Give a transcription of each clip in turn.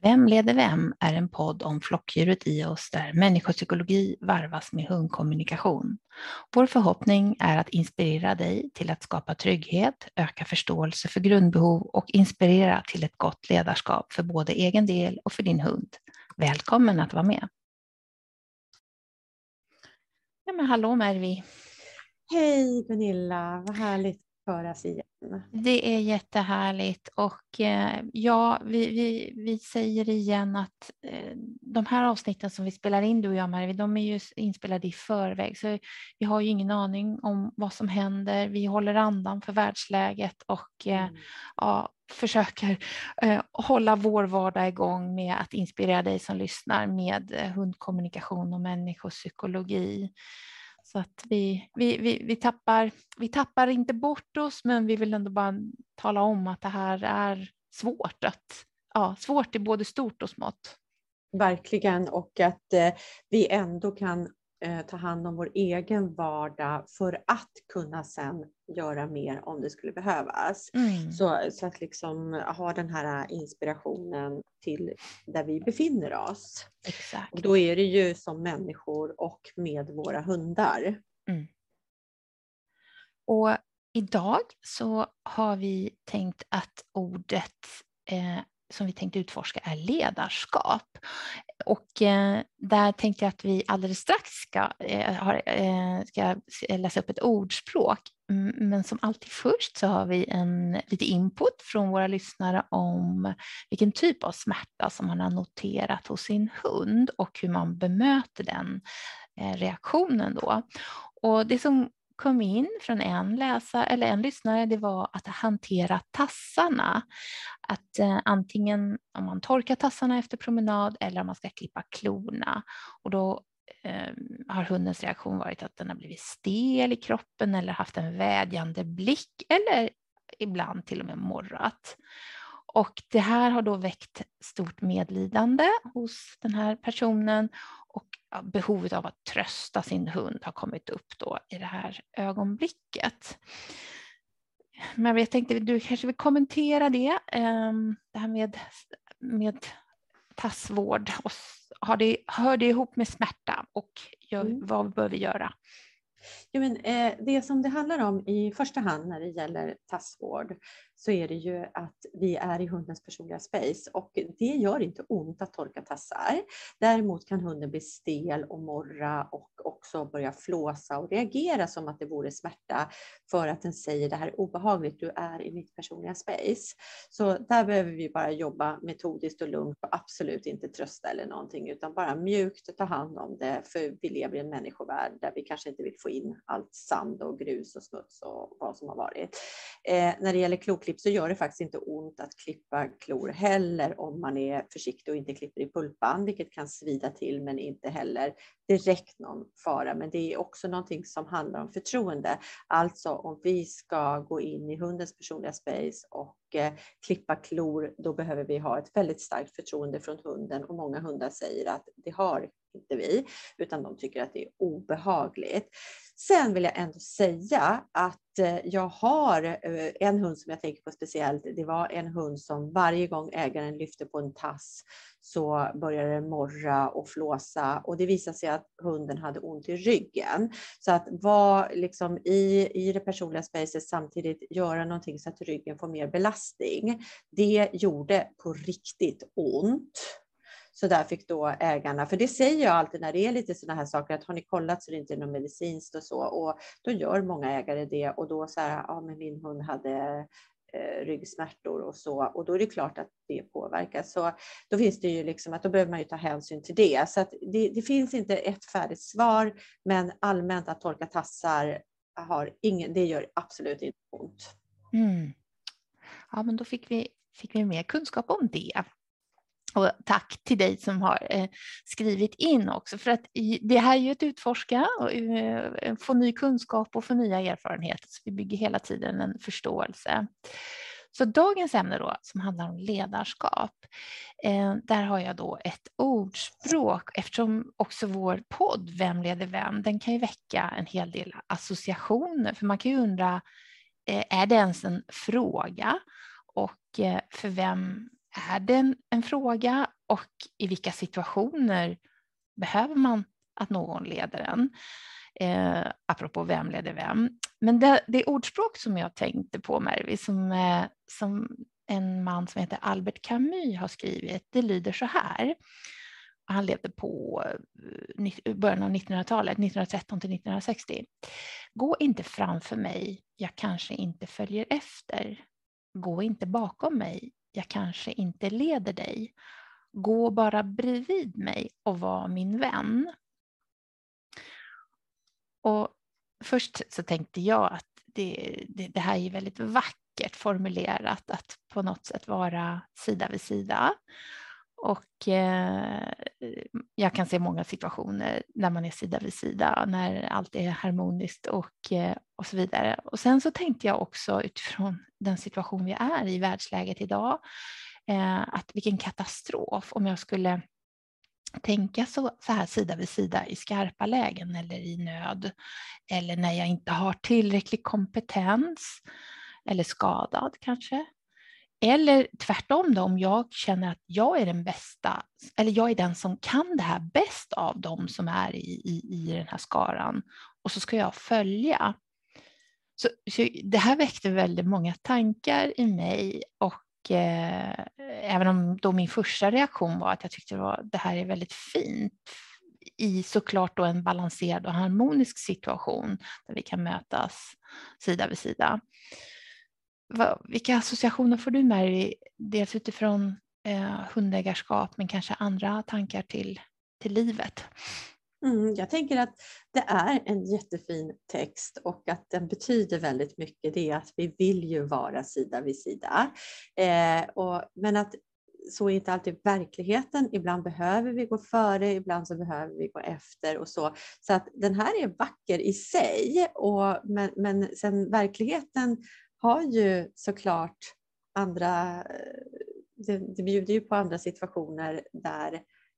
Vem leder vem är en podd om flockdjuret i oss där människopsykologi varvas med hundkommunikation. Vår förhoppning är att inspirera dig till att skapa trygghet, öka förståelse för grundbehov och inspirera till ett gott ledarskap för både egen del och för din hund. Välkommen att vara med. Ja, men hallå Mervi. Hej Gunilla, vad härligt att höras igen. Det är jättehärligt och ja, vi säger igen att de här avsnitten som vi spelar in, du och jag Mervi, de är ju inspelade i förväg, så vi har ju ingen aning om vad som händer. Vi håller andan för världsläget och ja, försöker hålla vår vardag igång med att inspirera dig som lyssnar med hundkommunikation och människopsykologi. Så att vi tappar inte bort oss, men vi vill ändå bara tala om att det här är svårt. Svårt i både stort och smått. Verkligen, och att vi ändå kan ta hand om vår egen vardag för att kunna sen göra mer om det skulle behövas. Så att liksom ha den här inspirationen till där vi befinner oss. Exakt. Och då är det ju som människor och med våra hundar. Och idag så har vi tänkt att ordet som vi tänkte utforska är ledarskap. Och där tänkte jag att vi alldeles strax ska läsa upp ett ordspråk. Men som alltid först så har vi lite input från våra lyssnare om vilken typ av smärta som man har noterat hos sin hund och hur man bemöter den reaktionen då. Och det som kom in från en lyssnare, det var att hantera tassarna. Att antingen om man torkar tassarna efter promenad eller om man ska klippa klorna. Och då har hundens reaktion varit att den har blivit stel i kroppen eller haft en vädjande blick eller ibland till och med morrat. Och det här har då väckt stort medlidande hos den här personen och behovet av att trösta sin hund har kommit upp då i det här ögonblicket. Men jag tänkte du kanske vill kommentera det här med tassvård. Och hör det ihop med smärta och vad bör vi göra? Ja, men, det som det handlar om i första hand när det gäller tassvård så är det ju att vi är i hundens personliga space och det gör inte ont att torka tassar. Däremot kan hunden bli stel och morra och också börja flåsa och reagera som att det vore smärta för att den säger det här är obehagligt, du är i mitt personliga space. Så där behöver vi bara jobba metodiskt och lugnt och absolut inte trösta eller någonting utan bara mjukt ta hand om det, för vi lever i en människovärld där vi kanske inte vill få in allt sand och grus och smuts och vad som har varit. När det gäller kloklipp så gör det faktiskt inte ont att klippa klor heller om man är försiktig och inte klipper i pulpan, vilket kan svida till men inte heller direkt någon fara. Men det är också någonting som handlar om förtroende. Alltså om vi ska gå in i hundens personliga space och klippa klor, då behöver vi ha ett väldigt starkt förtroende från hunden och många hundar säger att det har inte vi, utan de tycker att det är obehagligt. Sen vill jag ändå säga att jag har en hund som jag tänker på speciellt. Det var en hund som varje gång ägaren lyfte på en tass så började den morra och flåsa. Och det visade sig att hunden hade ont i ryggen. Så att vara liksom i det personliga spacet samtidigt göra någonting så att ryggen får mer belastning. Det gjorde på riktigt ont. Så där fick då ägarna, för det säger jag alltid när det är lite sådana här saker, att har ni kollat så är det inte något medicinskt och så. Och då gör många ägare det och då så här, ja men min hund hade ryggsmärtor och så. Och då är det klart att det påverkar. Så då finns det ju liksom att då behöver man ju ta hänsyn till det. Så att det finns inte ett färdigt svar, men allmänt att torka tassar det gör absolut inte ont. Ja, men då fick vi mer kunskap om det. Och tack till dig som har skrivit in också, för att det här är ju ett utforska och få ny kunskap och få nya erfarenheter, så vi bygger hela tiden en förståelse. Så dagens ämne då, som handlar om ledarskap, där har jag då ett ordspråk, eftersom också vår podd Vem leder vem, den kan ju väcka en hel del associationer, för man kan ju undra, är det ens en fråga och för vem är det en fråga och i vilka situationer behöver man att någon leder en? Apropå vem leder vem. Men det ordspråk som jag tänkte på, Mervi, som en man som heter Albert Camus har skrivit, det lyder så här. Han levde på början av 1900-talet, 1913 till 1960. Gå inte framför mig, jag kanske inte följer efter. Gå inte bakom mig, jag kanske inte leder dig. Gå bara bredvid mig och var min vän. Och först så tänkte jag att det här är väldigt vackert formulerat, att på något sätt vara sida vid sida. Och jag kan se många situationer när man är sida vid sida, när allt är harmoniskt och så vidare. Och sen så tänkte jag också utifrån den situation vi är i världsläget idag, att vilken katastrof om jag skulle tänka så här sida vid sida i skarpa lägen eller i nöd, eller när jag inte har tillräcklig kompetens eller skadad kanske. Eller tvärtom då, om jag känner att jag är den bästa, eller jag är den som kan det här bäst av dem som är i den här skaran, och så ska jag följa. Så det här väckte väldigt många tankar i mig, och även om då min första reaktion var att jag tyckte det här är väldigt fint i såklart då en balanserad och harmonisk situation där vi kan mötas sida vid sida. Vilka associationer får du med dig, dels utifrån hundägarskap men kanske andra tankar till livet? Jag tänker att det är en jättefin text och att den betyder väldigt mycket. Det är att vi vill ju vara sida vid sida. Men att så är inte alltid verkligheten. Ibland behöver vi gå före, ibland så behöver vi gå efter och så. Så att den här är vacker i sig. Men sen verkligheten har ju såklart andra, det bjuder ju på andra situationer där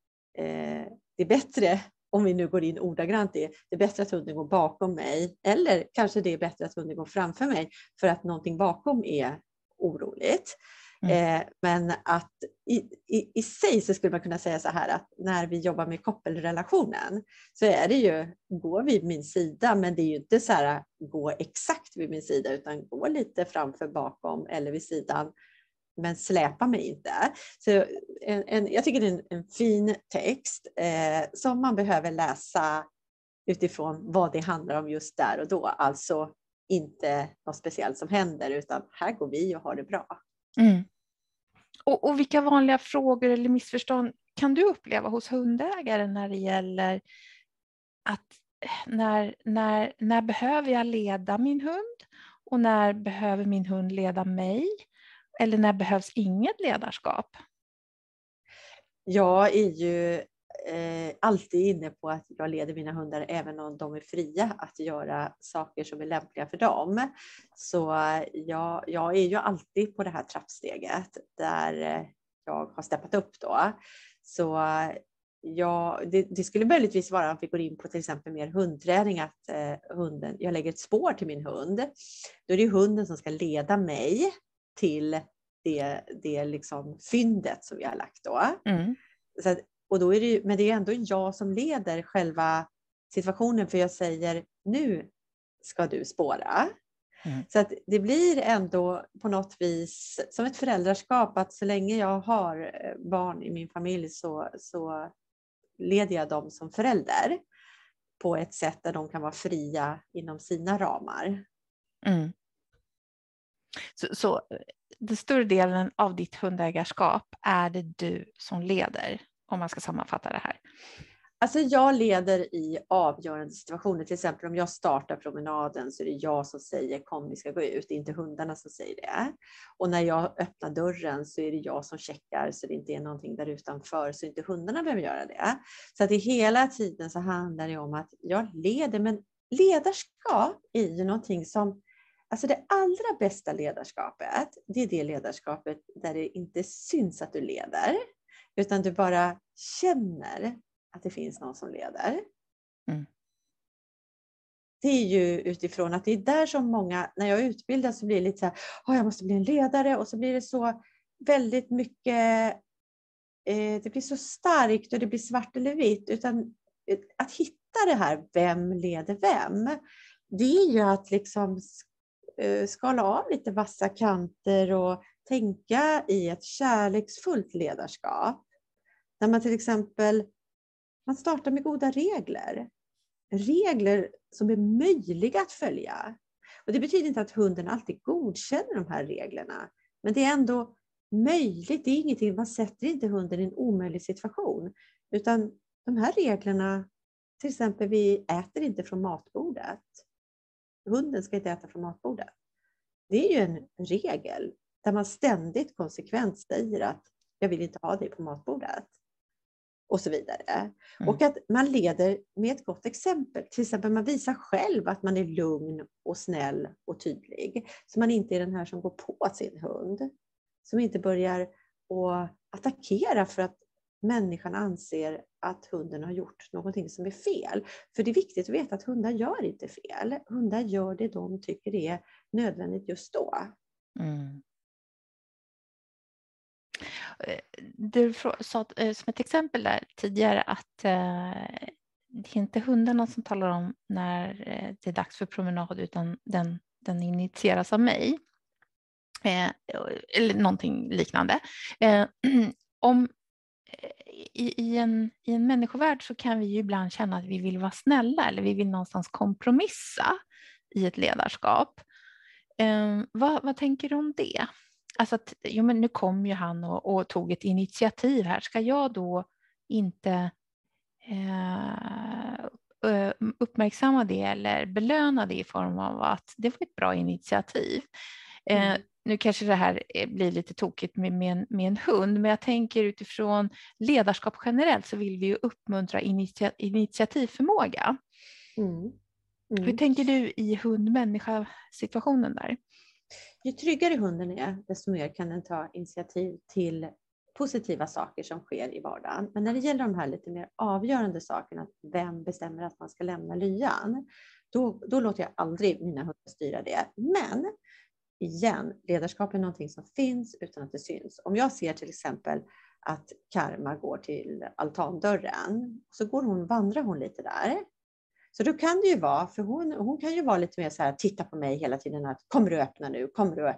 det är bättre, om vi nu går in ordagrant, det är bättre att hunden går bakom mig, eller kanske det är bättre att hunden går framför mig för att någonting bakom är oroligt. Men att i sig så skulle man kunna säga så här, att när vi jobbar med koppelrelationen så är det ju, gå vid min sida, men det är ju inte så här gå exakt vid min sida, utan gå lite framför, bakom eller vid sidan, men släpa mig inte. Så jag tycker det är en fin text som man behöver läsa utifrån vad det handlar om just där och då. Alltså inte något speciellt som händer, utan här går vi och har det bra. Mm. Och vilka vanliga frågor eller missförstånd kan du uppleva hos hundägare när det gäller att när behöver jag leda min hund och när behöver min hund leda mig, eller när behövs inget ledarskap? Jag är ju alltid inne på att jag leder mina hundar även om de är fria att göra saker som är lämpliga för dem. Så jag är ju alltid på det här trappsteget där jag har steppat upp då. Så det skulle möjligtvis vara att vi går in på till exempel mer hundträning, att jag lägger ett spår till min hund. Då är det hunden som ska leda mig till det liksom fyndet som vi har lagt då. Mm. Så att, och då är det, men det är ändå jag som leder själva situationen, för jag säger nu ska du spåra. Mm. Så att det blir ändå på något vis som ett föräldraskap, att så länge jag har barn i min familj så leder jag dem som förälder på ett sätt där de kan vara fria inom sina ramar. Mm. Så den större delen av ditt hundägarskap är det du som leder, om man ska sammanfatta det här? Alltså jag leder i avgörande situationer. Till exempel om jag startar promenaden så är det jag som säger kom vi ska gå ut, inte hundarna som säger det. Och när jag öppnar dörren så är det jag som checkar så det inte är någonting där utanför så inte hundarna behöver göra det. Så att det hela tiden så handlar det om att jag leder, men ledarskap är ju någonting som, alltså det allra bästa ledarskapet, det är det ledarskapet där det inte syns att du leder, utan du bara känner att det finns någon som leder. Mm. Det är ju utifrån att det är där som många, när jag utbildar så blir det lite så här, jag måste bli en ledare, och så blir det så väldigt mycket, det blir så starkt och det blir svart eller vitt, utan att hitta det här, vem leder vem, det är ju att liksom skala av lite vassa kanter och tänka i ett kärleksfullt ledarskap. Där man till exempel, man startar med goda regler. Regler som är möjliga att följa. Och det betyder inte att hunden alltid godkänner de här reglerna. Men det är ändå möjligt. Det är ingenting, man sätter inte hunden i en omöjlig situation. Utan de här reglerna, till exempel vi äter inte från matbordet. Hunden ska inte äta från matbordet. Det är ju en regel där man ständigt konsekvent säger att jag vill inte ha dig på matbordet. Och så vidare. Och att man leder med ett gott exempel. Till exempel man visar själv att man är lugn och snäll och tydlig. Så man inte är den här som går på sin hund. Som inte börjar att attackera för att människan anser att hunden har gjort någonting som är fel. För det är viktigt att veta att hundar gör inte fel. Hundar gör det de tycker är nödvändigt just då. Mm. Du sa som ett exempel där tidigare att det är inte hundarna som talar om när det är dags för promenad, utan den initieras av mig. Eller någonting liknande. I en människovärld så kan vi ju ibland känna att vi vill vara snälla eller vi vill någonstans kompromissa i ett ledarskap. Vad tänker du om det? Alltså att men nu kom ju han och tog ett initiativ här. Ska jag då inte uppmärksamma det eller belöna det i form av att det var ett bra initiativ? Nu kanske det här blir lite tokigt med en hund, men jag tänker utifrån ledarskap generellt så vill vi ju uppmuntra initiativförmåga. Hur tänker du i hund-människa-situationen där? Ju tryggare hunden är, desto mer kan den ta initiativ till positiva saker som sker i vardagen. Men när det gäller de här lite mer avgörande sakerna, vem bestämmer att man ska lämna lyan, då låter jag aldrig mina hundar styra det. Men igen, ledarskap är någonting som finns utan att det syns. Om jag ser till exempel att Karma går till altandörren, så vandrar hon lite där. Så då kan det ju vara, för hon kan ju vara lite mer så här, titta på mig hela tiden, att kommer du öppna nu?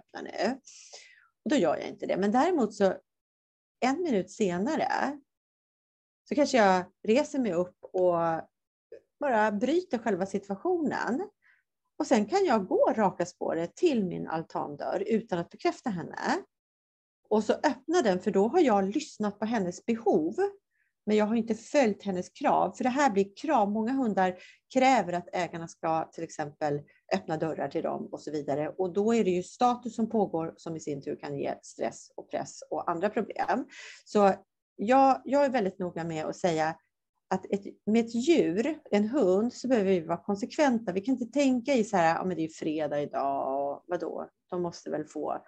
Och då gör jag inte det. Men däremot så 1 minut senare så kanske jag reser mig upp och bara bryter själva situationen. Och sen kan jag gå raka spåret till min altandörr utan att bekräfta henne. Och så öppna den, för då har jag lyssnat på hennes behov. Men jag har inte följt hennes krav. För det här blir krav. Många hundar kräver att ägarna ska till exempel öppna dörrar till dem och så vidare. Och då är det ju status som pågår som i sin tur kan ge stress och press och andra problem. Så jag är väldigt noga med att säga att med ett djur, en hund, så behöver vi vara konsekventa. Vi kan inte tänka i så här, men det är fredag idag och vadå? De måste väl få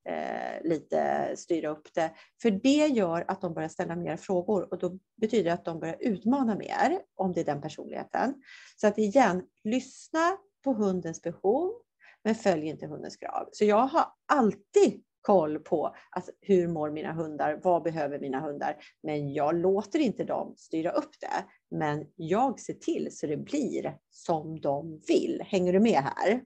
lite styra upp det. För det gör att de börjar ställa mer frågor, och då betyder det att de börjar utmana mer, om det är den personligheten. Så att igen, lyssna på hundens behov, men följ inte hundens krav. Så jag har alltid koll på att hur mår mina hundar, vad behöver mina hundar, men jag låter inte dem styra upp det, men jag ser till så det blir som de vill. Hänger du med här?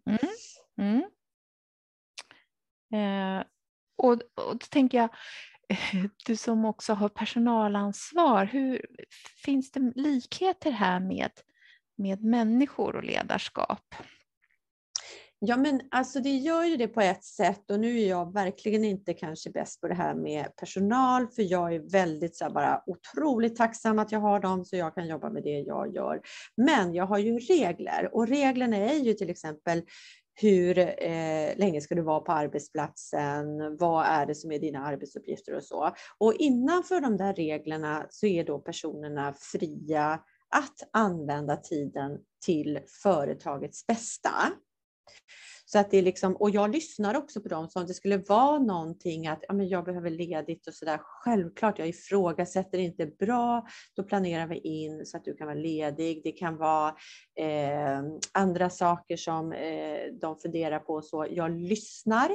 Och då tänker jag, du som också har personalansvar, finns det likheter här med människor och ledarskap? Ja, men alltså det gör ju det på ett sätt, och nu är jag verkligen inte kanske bäst på det här med personal, för jag är väldigt så här, bara otroligt tacksam att jag har dem så jag kan jobba med det jag gör. Men jag har ju regler, och reglerna är ju till exempel hur länge ska du vara på arbetsplatsen, vad är det som är dina arbetsuppgifter och så. Och innanför de där reglerna så är då personerna fria att använda tiden till företagets bästa. Så att det är liksom, och jag lyssnar också på dem, så om det skulle vara någonting att jag behöver ledigt och sådär, självklart, jag ifrågasätter inte, bra, då planerar vi in så att du kan vara ledig. Det kan vara andra saker som de funderar på, så jag lyssnar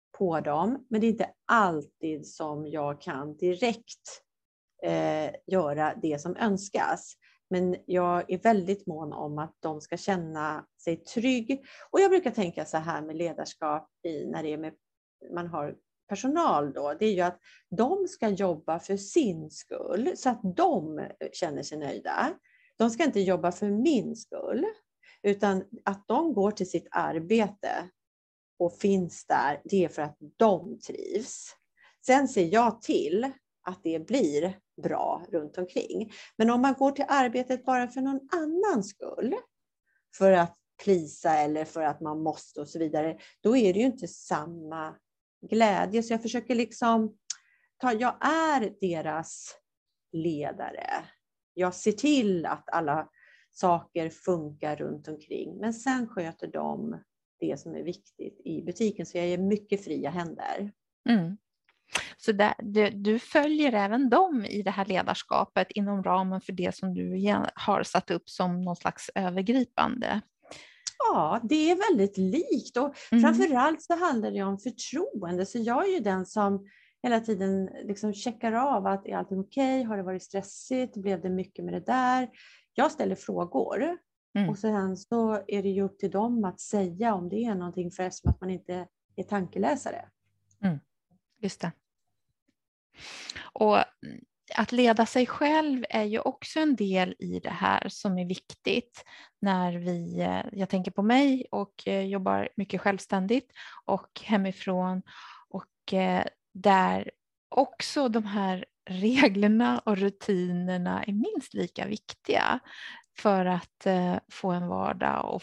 på dem. Men det är inte alltid som jag kan direkt göra det som önskas. Men jag är väldigt mån om att de ska känna sig trygg. Och jag brukar tänka så här med ledarskap när det är med, man har personal då. Det är ju att de ska jobba för sin skull så att de känner sig nöjda. De ska inte jobba för min skull. Utan att de går till sitt arbete och finns där, det är för att de trivs. Sen ser jag till att det blir bra runt omkring. Men om man går till arbetet bara för någon annans skull, för att plisa eller för att man måste och så vidare, då är det ju inte samma glädje. Så jag försöker liksom jag är deras ledare. Jag ser till att alla saker funkar runt omkring. Men sen sköter de det som är viktigt i butiken. Så jag ger mycket fria händer. Mm. Så du följer även dem i det här ledarskapet inom ramen för det som du har satt upp som någon slags övergripande? Ja, det är väldigt likt. Och framförallt så handlar det om förtroende. Så jag är ju den som hela tiden liksom checkar av att är allting okej? Har det varit stressigt? Blev det mycket med det där? Jag ställer frågor. Och sen så är det ju upp till dem att säga om det är någonting, för eftersom att man inte är tankeläsare. Just det. Och att leda sig själv är ju också en del i det här som är viktigt när jag tänker på mig och jobbar mycket självständigt och hemifrån, och där också de här reglerna och rutinerna är minst lika viktiga för att få en vardag och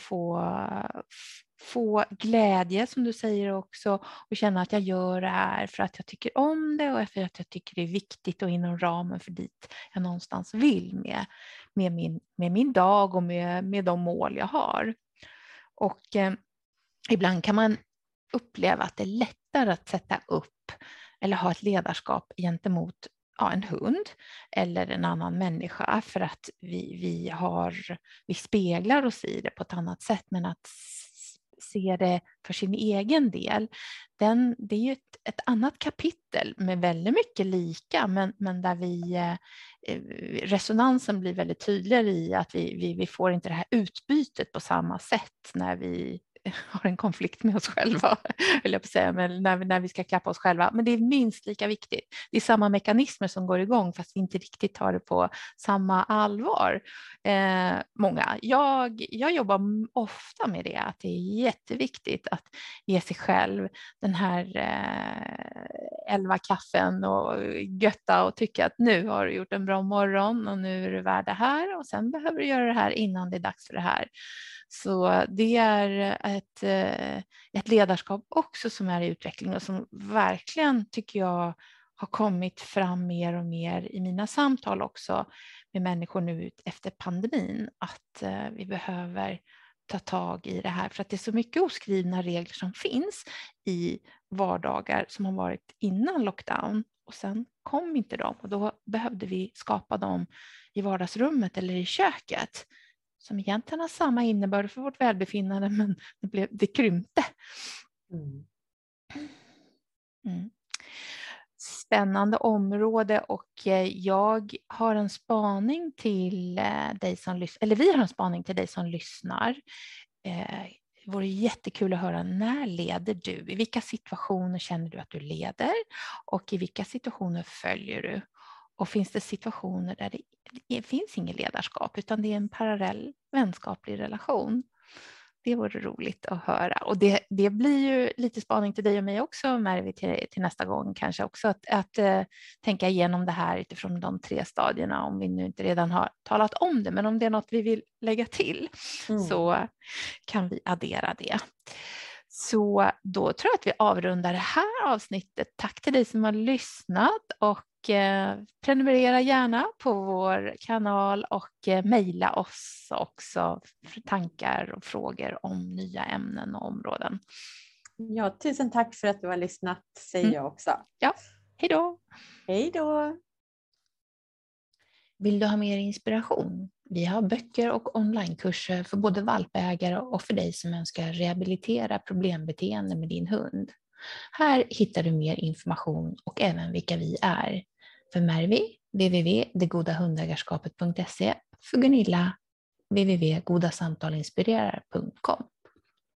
få glädje, som du säger också, och känna att jag gör det här för att jag tycker om det och för att jag tycker det är viktigt och inom ramen för dit jag någonstans vill med min dag och med de mål jag har. Och ibland kan man uppleva att det är lättare att sätta upp eller ha ett ledarskap gentemot en hund eller en annan människa, för att vi speglar oss i det på ett annat sätt. Men att se det för sin egen del, det är ju ett annat kapitel med väldigt mycket lika, men där resonansen blir väldigt tydligare i att vi får inte det här utbytet på samma sätt när vi har en konflikt med oss själva, vill jag säga, men när vi ska klappa oss själva. Men det är minst lika viktigt. Det är samma mekanismer som går igång, fast vi inte riktigt tar det på samma allvar. Många. Jag jobbar ofta med det, att det är jätteviktigt att ge sig själv den här 11 kaffen och götta och tycka att nu har du gjort en bra morgon och nu är du värd det här, och sen behöver du göra det här innan det är dags för det här. Så det är ett ledarskap också som är i utveckling och som verkligen, tycker jag, har kommit fram mer och mer i mina samtal också med människor nu efter pandemin, att vi behöver ta tag i det här, för att det är så mycket oskrivna regler som finns i vardagar som har varit innan lockdown, och sen kom inte de, och då behövde vi skapa dem i vardagsrummet eller i köket, som egentligen har samma innebörd för vårt välbefinnande, men det krympte. Spännande område, och jag har en spaning till dig som lyssnar, eller vi har en spaning till dig som lyssnar. Det vore jättekul att höra, när leder du? I vilka situationer känner du att du leder? Och i vilka situationer följer du? Och finns det situationer där det finns ingen ledarskap, utan det är en parallell vänskaplig relation? Det vore roligt att höra. Och det blir ju lite spaning till dig och mig också, Mervi, till nästa gång kanske också. Att tänka igenom det här utifrån de 3 stadierna, om vi nu inte redan har talat om det. Men om det är något vi vill lägga till så kan vi addera det. Så då tror jag att vi avrundar det här avsnittet. Tack till dig som har lyssnat, och prenumerera gärna på vår kanal och mejla oss också för tankar och frågor om nya ämnen och områden. Ja, tusen tack för att du har lyssnat, säger jag också. Ja, hej då! Hej då! Vill du ha mer inspiration? Vi har böcker och onlinekurser för både valpägare och för dig som önskar rehabilitera problembeteende med din hund. Här hittar du mer information och även vilka vi är. För Mervi, www.degodahundägarskapet.se. För Gunilla, www.godasamtalinspirerar.com.